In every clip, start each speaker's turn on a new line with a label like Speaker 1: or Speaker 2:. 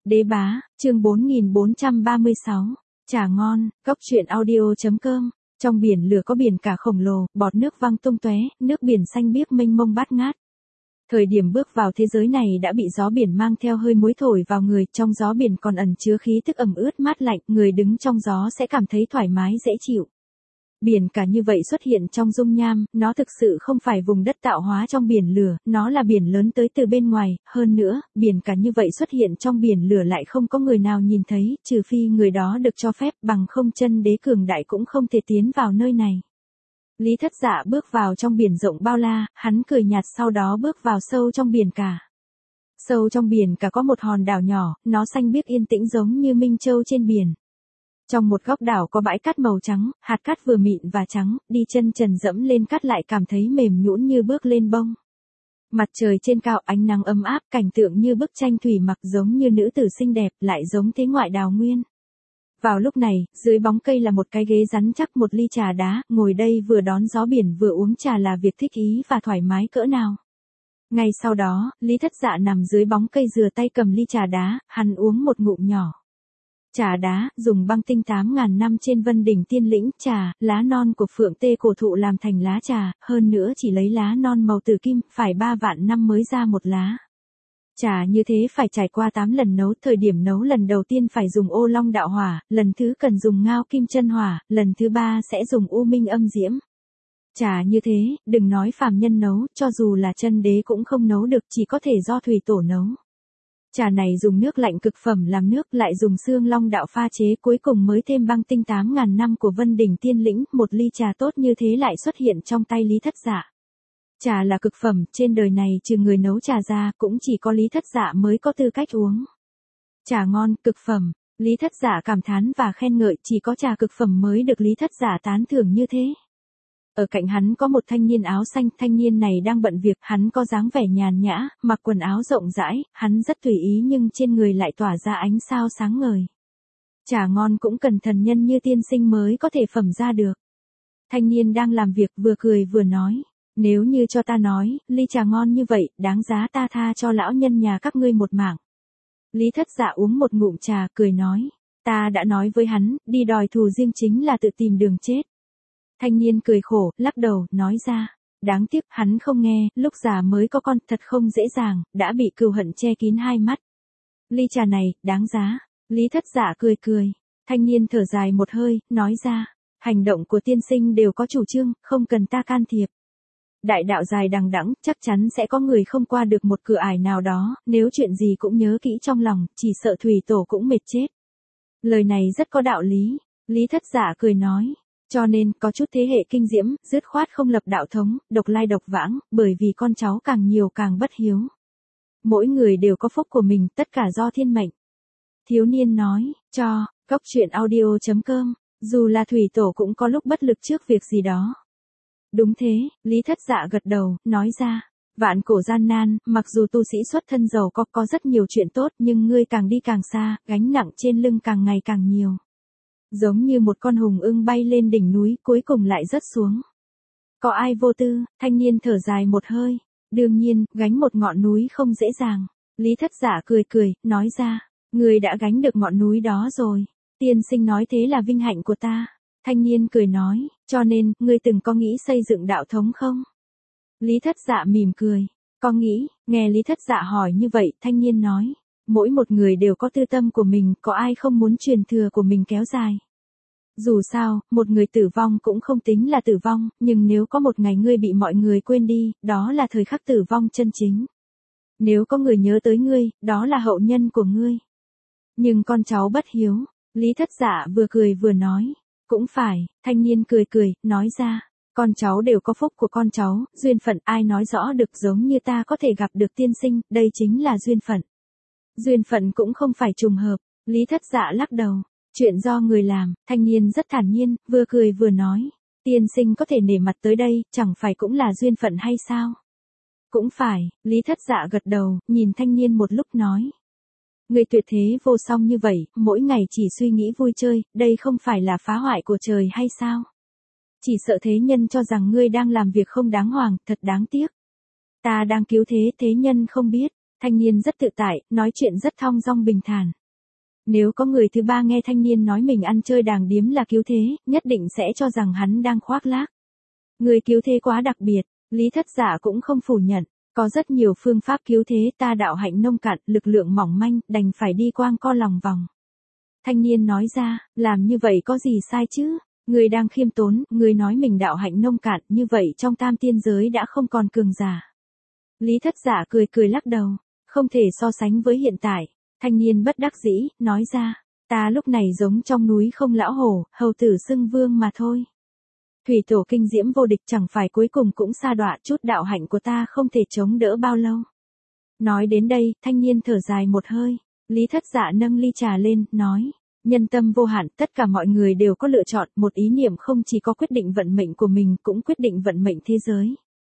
Speaker 1: Đế bá, chương 4436. Trà ngon, cốc truyện audio.com. Trong biển lửa có biển cả khổng lồ, bọt nước văng tung tóe, nước biển xanh biếc mênh mông bát ngát. Thời điểm bước vào thế giới này đã bị gió biển mang theo hơi muối thổi vào người, trong gió biển còn ẩn chứa khí tức ẩm ướt mát lạnh, người đứng trong gió sẽ cảm thấy thoải mái dễ chịu. Biển cả như vậy xuất hiện trong dung nham, nó thực sự không phải vùng đất tạo hóa trong biển lửa, nó là biển lớn tới từ bên ngoài, hơn nữa, biển cả như vậy xuất hiện trong biển lửa lại không có người nào nhìn thấy, trừ phi người đó được cho phép, bằng không chân đế cường đại cũng không thể tiến vào nơi này. Lý Thất Dạ bước vào trong biển rộng bao la, hắn cười nhạt sau đó bước vào sâu trong biển cả. Sâu trong biển cả có một hòn đảo nhỏ, nó xanh biếc yên tĩnh giống như Minh Châu trên biển. Trong một góc đảo có bãi cát màu trắng, hạt cát vừa mịn và trắng, đi chân trần dẫm lên cát lại cảm thấy mềm nhũn như bước lên bông. Mặt trời trên cao, ánh nắng ấm áp, cảnh tượng như bức tranh thủy mặc giống như nữ tử xinh đẹp, lại giống thế ngoại đào nguyên. Vào lúc này, dưới bóng cây là một cái ghế rắn chắc, một ly trà đá, ngồi đây vừa đón gió biển vừa uống trà là việc thích ý và thoải mái cỡ nào. Ngay sau đó, Lý Thất Dạ nằm dưới bóng cây dừa tay cầm ly trà đá, hắn uống một ngụm nhỏ. Trà đá, dùng băng tinh 8.000 năm trên Vân Đỉnh Tiên Lĩnh, trà, lá non của phượng tê cổ thụ làm thành lá trà, hơn nữa chỉ lấy lá non màu tử kim, phải 3 vạn năm mới ra một lá. Trà như thế phải trải qua 8 lần nấu, thời điểm nấu lần đầu tiên phải dùng ô long đạo hỏa, lần thứ cần dùng ngao kim chân hỏa, lần thứ 3 sẽ dùng u minh âm diễm. Trà như thế, đừng nói phàm nhân nấu, cho dù là chân đế cũng không nấu được, chỉ có thể do thủy tổ nấu. Trà này dùng nước lạnh cực phẩm làm nước, lại dùng xương long đạo pha chế, cuối cùng mới thêm băng tinh 8.000 năm của Vân Đỉnh Tiên Lĩnh, một ly trà tốt như thế lại xuất hiện trong tay Lý Thất Dạ. Trà là cực phẩm, trên đời này trừ người nấu trà ra, cũng chỉ có Lý Thất Dạ mới có tư cách uống. Trà ngon, cực phẩm, Lý Thất Dạ cảm thán và khen ngợi, chỉ có trà cực phẩm mới được Lý Thất Dạ tán thưởng như thế. Ở cạnh hắn có một thanh niên áo xanh, thanh niên này đang bận việc, hắn có dáng vẻ nhàn nhã, mặc quần áo rộng rãi, hắn rất tùy ý nhưng trên người lại tỏa ra ánh sao sáng ngời. Trà ngon cũng cần thần nhân như tiên sinh mới có thể phẩm ra được. Thanh niên đang làm việc vừa cười vừa nói, nếu như cho ta nói, ly trà ngon như vậy, đáng giá ta tha cho lão nhân nhà các ngươi một mạng. Lý Thất Dạ uống một ngụm trà, cười nói, ta đã nói với hắn, đi đòi thù riêng chính là tự tìm đường chết. Thanh niên cười khổ, lắc đầu, nói ra, đáng tiếc, hắn không nghe, lúc già mới có con, thật không dễ dàng, đã bị cừu hận che kín hai mắt. Ly trà này, đáng giá. Lý Thất Dạ cười cười. Thanh niên thở dài một hơi, nói ra, hành động của tiên sinh đều có chủ trương, không cần ta can thiệp. Đại đạo dài đằng đẵng, chắc chắn sẽ có người không qua được một cửa ải nào đó, nếu chuyện gì cũng nhớ kỹ trong lòng, chỉ sợ thủy tổ cũng mệt chết. Lời này rất có đạo lý. Lý Thất Dạ cười nói. Cho nên, có chút thế hệ kinh diễm, dứt khoát không lập đạo thống, độc lai độc vãng, bởi vì con cháu càng nhiều càng bất hiếu. Mỗi người đều có phúc của mình, tất cả do thiên mệnh. Thiếu niên nói, cho, cốc truyện audio.com, dù là thủy tổ cũng có lúc bất lực trước việc gì đó. Đúng thế, Lý Thất Dạ gật đầu, nói ra, vạn cổ gian nan, mặc dù tu sĩ xuất thân giàu có rất nhiều chuyện tốt nhưng ngươi càng đi càng xa, gánh nặng trên lưng càng ngày càng nhiều. Giống như một con hùng ưng bay lên đỉnh núi, cuối cùng lại rớt xuống. Có ai vô tư, thanh niên thở dài một hơi. Đương nhiên, gánh một ngọn núi không dễ dàng. Lý Thất Dạ cười cười, nói ra, người đã gánh được ngọn núi đó rồi. Tiên sinh nói thế là vinh hạnh của ta. Thanh niên cười nói, cho nên, ngươi từng có nghĩ xây dựng đạo thống không? Lý Thất Dạ mỉm cười, có nghĩ, nghe Lý Thất Dạ hỏi như vậy, thanh niên nói. Mỗi một người đều có tư tâm của mình, có ai không muốn truyền thừa của mình kéo dài. Dù sao, một người tử vong cũng không tính là tử vong, nhưng nếu có một ngày ngươi bị mọi người quên đi, đó là thời khắc tử vong chân chính. Nếu có người nhớ tới ngươi, đó là hậu nhân của ngươi. Nhưng con cháu bất hiếu, Lý Thất Dạ vừa cười vừa nói, cũng phải, thanh niên cười cười, nói ra, con cháu đều có phúc của con cháu, duyên phận ai nói rõ được giống như ta có thể gặp được tiên sinh, đây chính là duyên phận. Duyên phận cũng không phải trùng hợp, Lý Thất Dạ lắc đầu, chuyện do người làm, thanh niên rất thản nhiên, vừa cười vừa nói, tiên sinh có thể nể mặt tới đây, chẳng phải cũng là duyên phận hay sao? Cũng phải, Lý Thất Dạ gật đầu, nhìn thanh niên một lúc nói. Người tuyệt thế vô song như vậy, mỗi ngày chỉ suy nghĩ vui chơi, đây không phải là phá hoại của trời hay sao? Chỉ sợ thế nhân cho rằng ngươi đang làm việc không đáng hoàng, thật đáng tiếc. Ta đang cứu thế nhân không biết. Thanh niên rất tự tại, nói chuyện rất thong dong bình thản. Nếu có người thứ ba nghe thanh niên nói mình ăn chơi đàng điếm là cứu thế, nhất định sẽ cho rằng hắn đang khoác lác. Người cứu thế quá đặc biệt, Lý Thất Dạ cũng không phủ nhận. Có rất nhiều phương pháp cứu thế, ta đạo hạnh nông cạn, lực lượng mỏng manh, đành phải đi quang co lòng vòng. Thanh niên nói ra, làm như vậy có gì sai chứ? Người đang khiêm tốn, người nói mình đạo hạnh nông cạn, như vậy trong tam tiên giới đã không còn cường giả. Lý Thất Dạ cười cười lắc đầu, không thể so sánh với hiện tại. Thanh niên bất đắc dĩ, nói ra, ta lúc này giống trong núi không lão hổ, hầu tử xưng vương mà thôi. Thủy tổ kinh diễm vô địch chẳng phải cuối cùng cũng sa đọa, chút đạo hạnh của ta không thể chống đỡ bao lâu. Nói đến đây, thanh niên thở dài một hơi. Lý Thất Dạ nâng ly trà lên, nói, nhân tâm vô hạn, tất cả mọi người đều có lựa chọn, một ý niệm không chỉ có quyết định vận mệnh của mình, cũng quyết định vận mệnh thế giới.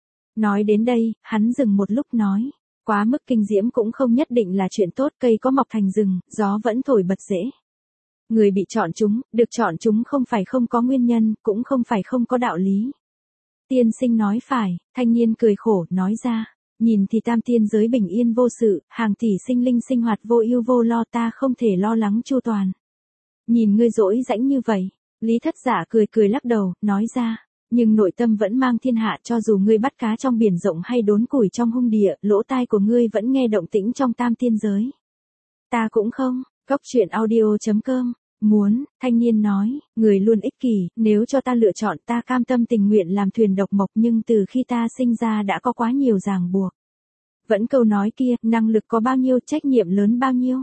Speaker 1: Nói đến đây, hắn dừng một lúc nói, quá mức kinh diễm cũng không nhất định là chuyện tốt, cây có mọc thành rừng, gió vẫn thổi bật rễ. Người bị chọn chúng, được chọn chúng không phải không có nguyên nhân, cũng không phải không có đạo lý. Tiên sinh nói phải, thanh niên cười khổ, nói ra, nhìn thì tam tiên giới bình yên vô sự, hàng tỷ sinh linh sinh hoạt vô ưu vô lo, ta không thể lo lắng chu toàn. Nhìn ngươi dỗi rãnh như vậy, Lý Thất Dạ cười cười lắc đầu, nói ra, nhưng nội tâm vẫn mang thiên hạ, cho dù ngươi bắt cá trong biển rộng hay đốn củi trong hung địa, lỗ tai của ngươi vẫn nghe động tĩnh trong tam tiên giới. Ta cũng không, Cốc Truyện Audio.com. Muốn, thanh niên nói, người luôn ích kỷ, nếu cho ta lựa chọn ta cam tâm tình nguyện làm thuyền độc mộc, nhưng từ khi ta sinh ra đã có quá nhiều ràng buộc. Vẫn câu nói kia, năng lực có bao nhiêu, trách nhiệm lớn bao nhiêu.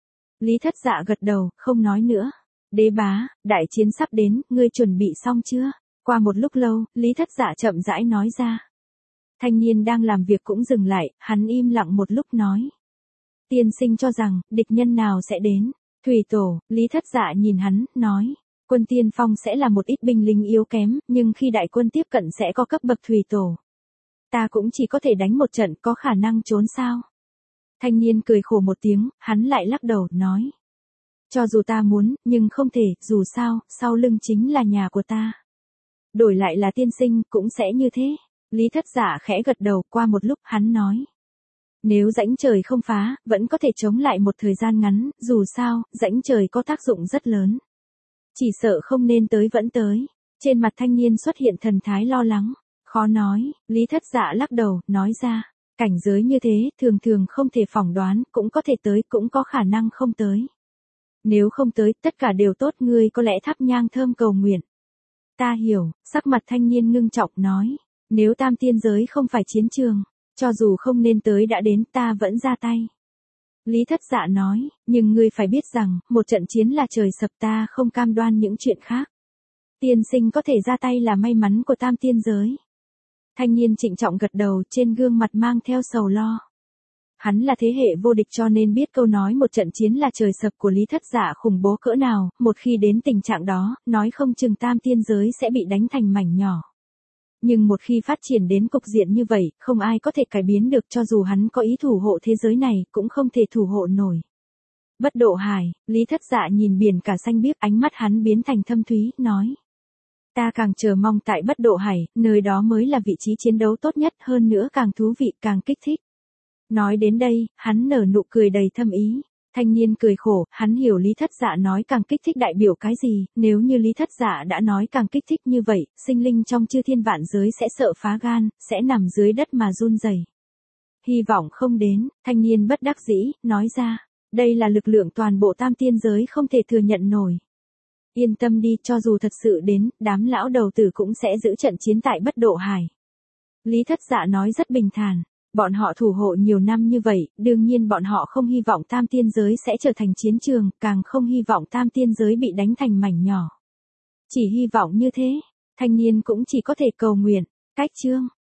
Speaker 1: Lý Thất Dạ gật đầu, không nói nữa. Đế bá, đại chiến sắp đến, ngươi chuẩn bị xong chưa? Qua một lúc lâu, Lý Thất Dạ chậm rãi nói ra. Thanh niên đang làm việc cũng dừng lại, hắn im lặng một lúc nói. Tiên sinh cho rằng, địch nhân nào sẽ đến? Thủy tổ, Lý Thất Dạ nhìn hắn, nói. Quân tiên phong sẽ là một ít binh lính yếu kém, nhưng khi đại quân tiếp cận sẽ có cấp bậc thủy tổ. Ta cũng chỉ có thể đánh một trận, có khả năng trốn sao? Thanh niên cười khổ một tiếng, hắn lại lắc đầu, nói. Cho dù ta muốn, nhưng không thể, dù sao, sau lưng chính là nhà của ta. Đổi lại là tiên sinh, cũng sẽ như thế. Lý Thất Dạ khẽ gật đầu, qua một lúc, hắn nói. Nếu rãnh trời không phá, vẫn có thể chống lại một thời gian ngắn, dù sao, rãnh trời có tác dụng rất lớn. Chỉ sợ không nên tới vẫn tới. Trên mặt thanh niên xuất hiện thần thái lo lắng. Khó nói, Lý Thất Dạ lắc đầu, nói ra. Cảnh giới như thế, thường thường không thể phỏng đoán, cũng có thể tới, cũng có khả năng không tới. Nếu không tới, tất cả đều tốt, ngươi có lẽ thắp nhang thơm cầu nguyện. Ta hiểu, sắc mặt thanh niên ngưng trọng nói. Nếu tam tiên giới không phải chiến trường, cho dù không nên tới đã đến, ta vẫn ra tay. Lý Thất Dạ nói, nhưng ngươi phải biết rằng, một trận chiến là trời sập, ta không cam đoan những chuyện khác. Tiên sinh có thể ra tay là may mắn của tam tiên giới. Thanh niên trịnh trọng gật đầu, trên gương mặt mang theo sầu lo. Hắn là thế hệ vô địch cho nên biết câu nói một trận chiến là trời sập của Lý Thất Dạ khủng bố cỡ nào, một khi đến tình trạng đó, nói không chừng tam tiên giới sẽ bị đánh thành mảnh nhỏ. Nhưng một khi phát triển đến cục diện như vậy, không ai có thể cải biến được, cho dù hắn có ý thủ hộ thế giới này, cũng không thể thủ hộ nổi. Bất Độ Hải, Lý Thất Dạ nhìn biển cả xanh biếc, ánh mắt hắn biến thành thâm thúy, nói. Ta càng chờ mong tại Bất Độ Hải, nơi đó mới là vị trí chiến đấu tốt nhất, hơn nữa càng thú vị, càng kích thích. Nói đến đây, hắn nở nụ cười đầy thâm ý. Thanh niên cười khổ, hắn hiểu Lý Thất Dạ nói càng kích thích đại biểu cái gì, nếu như Lý Thất Dạ đã nói càng kích thích như vậy, sinh linh trong chư thiên vạn giới sẽ sợ phá gan, sẽ nằm dưới đất mà run rẩy. Hy vọng không đến, thanh niên bất đắc dĩ, nói ra, đây là lực lượng toàn bộ tam tiên giới không thể thừa nhận nổi. Yên tâm đi, cho dù thật sự đến, đám lão đầu tử cũng sẽ giữ trận chiến tại Bất Độ Hải. Lý Thất Dạ nói rất bình thản. Bọn họ thủ hộ nhiều năm như vậy, đương nhiên bọn họ không hy vọng tam tiên giới sẽ trở thành chiến trường, càng không hy vọng tam tiên giới bị đánh thành mảnh nhỏ. Chỉ hy vọng như thế, thanh niên cũng chỉ có thể cầu nguyện. Cách chương